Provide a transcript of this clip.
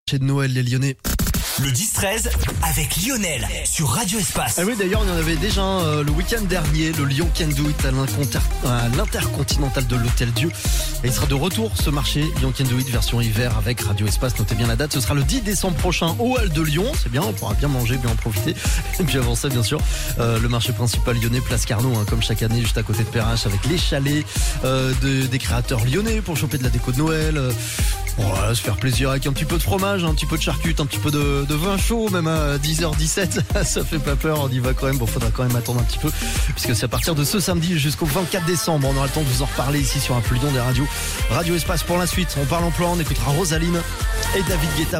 Chez de Noël, les Lyonnais. Le 10-13 avec Lionel sur Radio Espace. Ah oui, d'ailleurs, il y en avait déjà le week-end dernier, le Lyon Can Do It à l'Intercontinental de l'Hôtel Dieu. Et il sera de retour ce marché Lyon Can Do It version hiver avec Radio Espace. Notez bien la date, ce sera le 10 décembre prochain au Hall de Lyon. C'est bien, on pourra bien manger, bien en profiter. Et puis avant ça, bien sûr, le marché principal lyonnais, Place Carnot, comme chaque année, juste à côté de Perrache, avec les chalets des créateurs lyonnais pour choper de la déco de Noël. Voilà, se faire plaisir avec un petit peu de fromage, un petit peu de charcute, un petit peu de vin chaud, même à 10h17, ça fait pas peur, on y va quand même. Bon, faudra quand même attendre un petit peu, puisque c'est à partir de ce samedi jusqu'au 24 décembre. On aura le temps de vous en reparler ici sur un peu Lyon des radios. Radio Espace pour la suite, on parle emploi, on écoutera Rosaline et David Guetta.